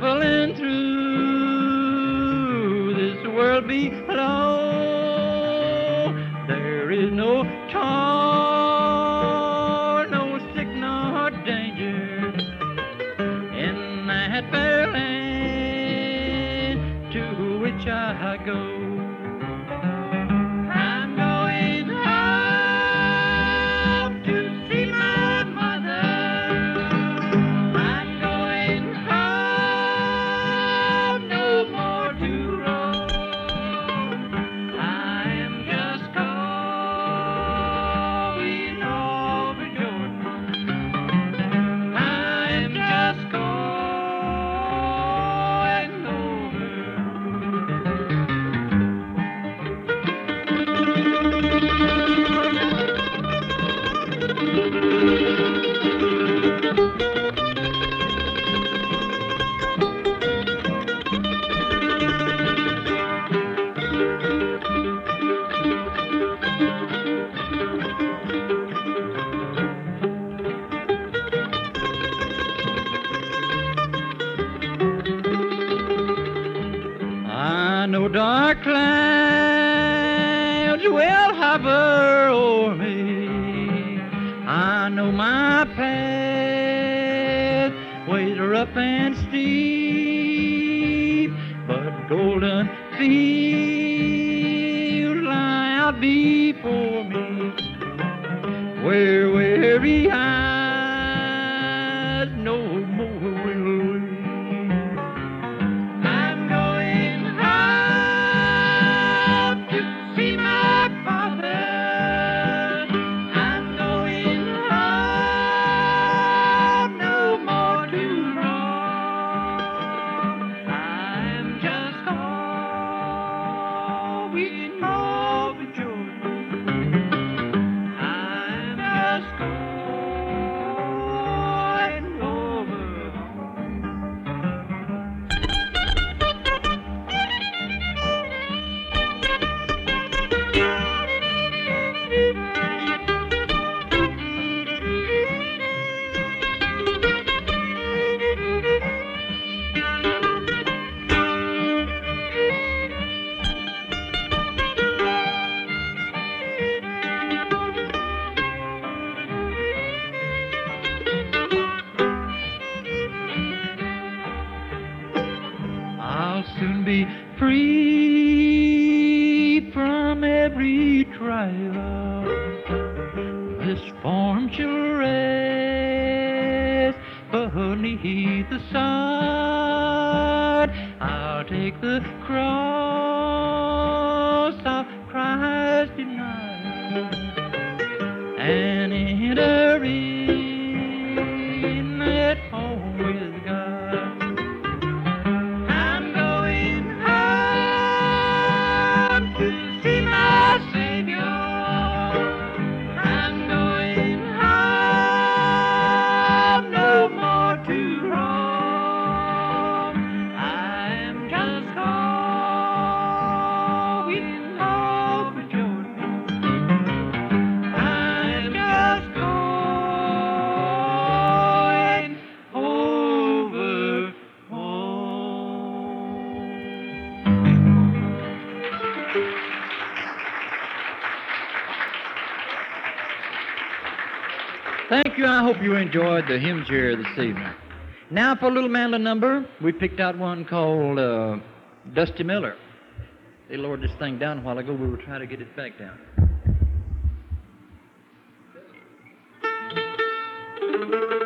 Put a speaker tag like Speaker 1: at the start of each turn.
Speaker 1: traveling through this world below. There is no toil, no sick, nor danger in that fair land to which I go. I'm going home to see my mother. I'm going home, no more to roam. I am just going over Jordan. I am just going over. I know dark clouds will hover o'er me. I know my path ways rough and steep, but golden fields lie out before me, where weary eyes no more will weep. I'm going home to see my father. I'm going home, no more to roam. I'm just going over Jordan. I'm just going over. I'll soon be free from every trial. This form shall rest beneath the sod. I'll take the cross of Christ denied and enter in at home with God. I'm going home to see my Savior. I'm going home, no more to roam. I'm just going over Jordan. I'm just going over home. Thank you. I hope you enjoyed the hymn chair this evening. Now for a little mandolin number, we picked out one called Dusty Miller. They lowered this thing down a while ago. We were trying to get it back down.